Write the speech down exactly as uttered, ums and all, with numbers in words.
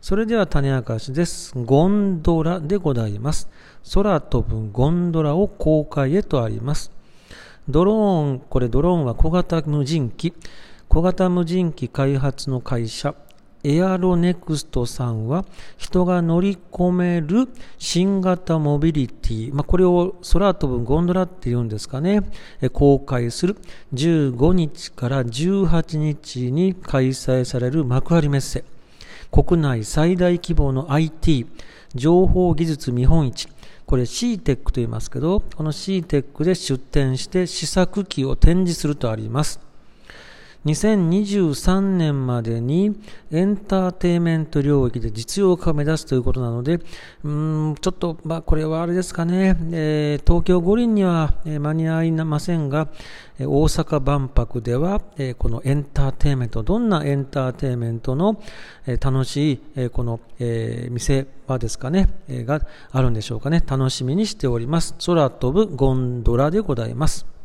それでは種明かしです。ゴンドラでございます。空飛ぶゴンドラを公開へとあります。ドローン、これドローンは小型無人機。小型無人機開発の会社、エアロネクストさんは人が乗り込める新型モビリティ、まあ、これを空飛ぶゴンドラっていうんですかね、公開するじゅうごにちからじゅうはちにちに開催される幕張メッセ。国内最大規模の アイティー、情報技術見本市。これ シーテック と言いますけど、この シーテック で出展して試作機を展示するとあります。にせんにじゅうさんねんまでにエンターテイメント領域で実用化を目指すということなので、うーんちょっと、まあ、これはあれですかね、えー、東京五輪には間に合いませんが、大阪万博では、えー、このエンターテイメント、どんなエンターテイメントの、えー、楽しい、えー、この、えー、見せ場ですかね、えー、があるんでしょうかね。楽しみにしております。空飛ぶゴンドラでございます。